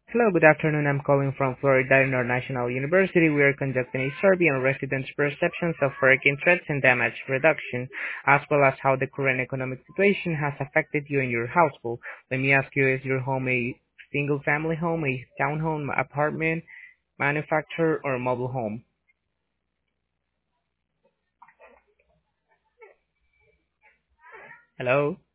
Hello, good afternoon. I'm calling from Florida International University. We are conducting a survey on residents' perceptions of hurricane threats and damage reduction, as well as how the current economic situation has affected you and your household. Let me ask you, is your home a single-family home, a townhome, apartment, manufactured, or mobile home? Hello?